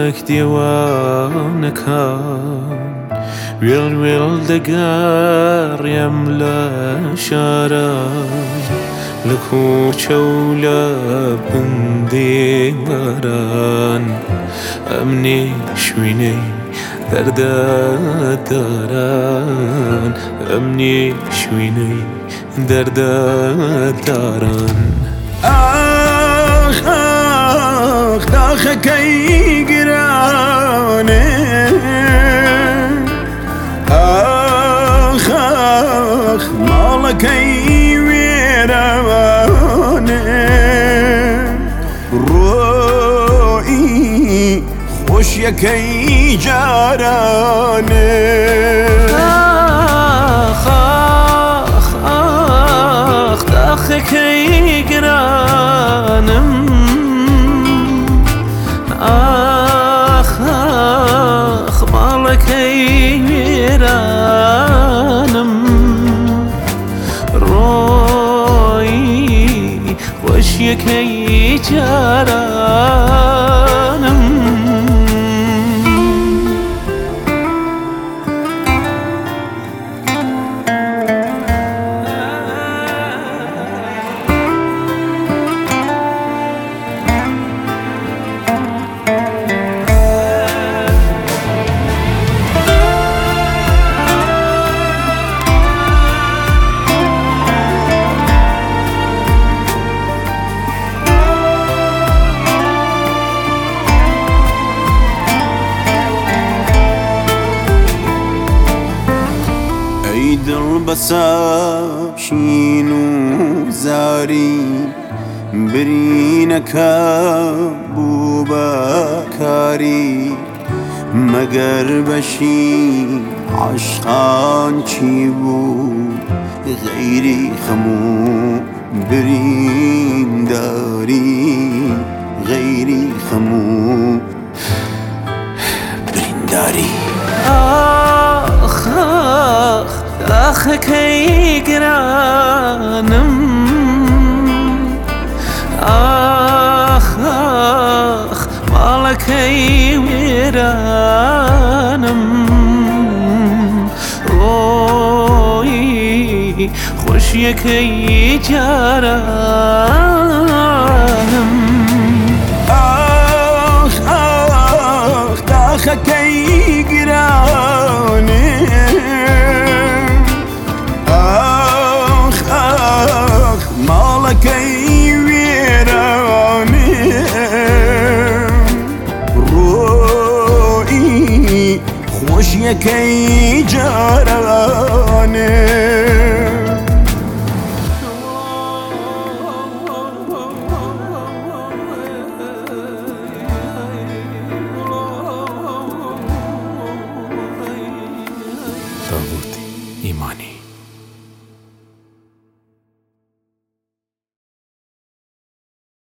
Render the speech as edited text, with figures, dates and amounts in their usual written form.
وەک دیوانەکان وێڵ وێڵ دەگەڕێم لە شارە لە کوچە و لە بندێواران ئەمنێ شوێنەی دەردەداران ئەمنێ شوێنەی دەردەداران ئاخ ئاخ داخەکەی گرانێ ئاخ ئاخ ماڵەکەی وێرانێ ڕۆئی خۆشیەکەی جارانێ داخەکەی گرانم ئاخ ئاخ ماڵەکەی وێرانم ڕۆی خۆشیەکەی جارانم دڵ بەسە شین و زاری برینەکە بوو بە کاری مەگەر بەشی عاشقان چی بوو غەیری خەم و برینداری غەیری خەم و برینداری داخەکەی گرانم ئاخ ئاخ ماڵەکەی وێرانم ڕۆی خۆشیەکەی جارانم ئاخ ئاخ داخەکەی گرانێ ماڵەکەی وێرانێ ڕۆئی خۆشیەکەی جارانێ